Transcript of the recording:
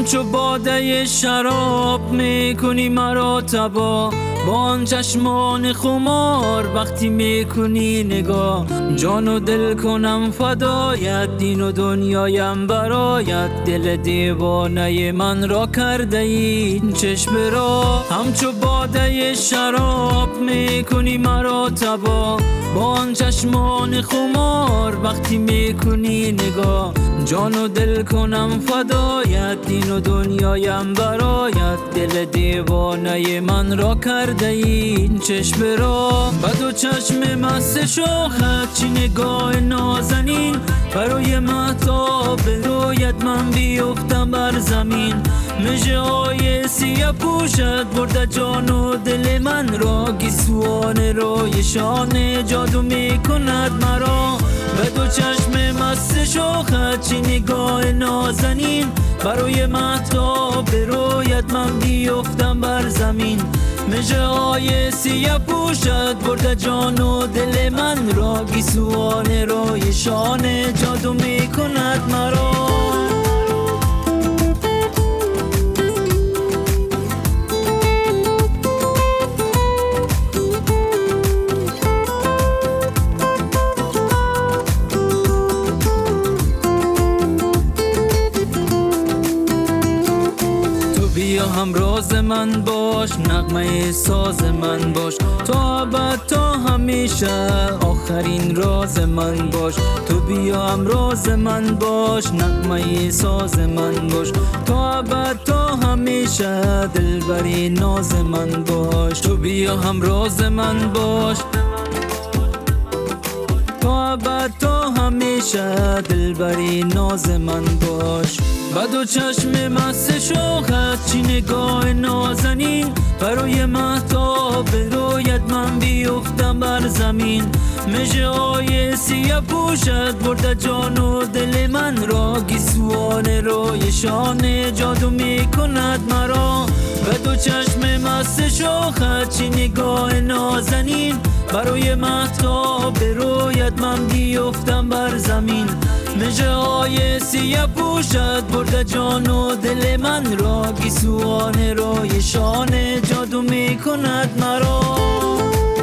همچو باده شراب میکنی مرا تبا، با آن چشمان خمار وقتی میکنی نگاه. جان و دل کنم فدایت، دین و دنیایم برایت. دل دیوانه من را کرده این چشم را. همچو باده شراب میکنی مرا تبا، با آن چشمان خمار وقتی میکنی نگاه. جان و دل کنم فدایت، دین و دنیایم برایت. دل دیوانه من را کرده این چشم را. بد و چشم مست شوخت، چی نگاه نازنین. برای مهتاب رویت من بیفتم بر زمین. مژه های سیه پوشت برده جان و دل من را. گیسوان رویشان جادو میکند مرا. بد و چشم مست شوخت، چی نگاه نازنین. برای مهتاب رویت من بیفتم بر زمین. مژه های سیه پوشت برده جان و دل من را. گیسوان رویشان جادو میکند مرا. بیا همراز من باش، نغمه ساز من باش. تا ابد تا همیشه آخرین راز من باش. تو بیا همراز من باش، نغمه ساز من باش. تا ابد تا همیشه دلبری ناز من باش. تو بیا همراز من باش، تا ابد تا همیشه دلبری ناز من باش. بد و چشم مست شوخت، چی نگاه نازنین. برای مهتاب رویت من بیفتم بر زمین. مژه های سیه پوشت برده جان و دل من را. گیسوان رویشان جادو میکند مرا. بد و چشم مست شوخت، چی نگاه نازنین. برای مهتاب رویت من بیفتم بر زمین. مژه های سیه پوشت برده جان و دل من را. گیسوان رویشان جادو میکند مرا.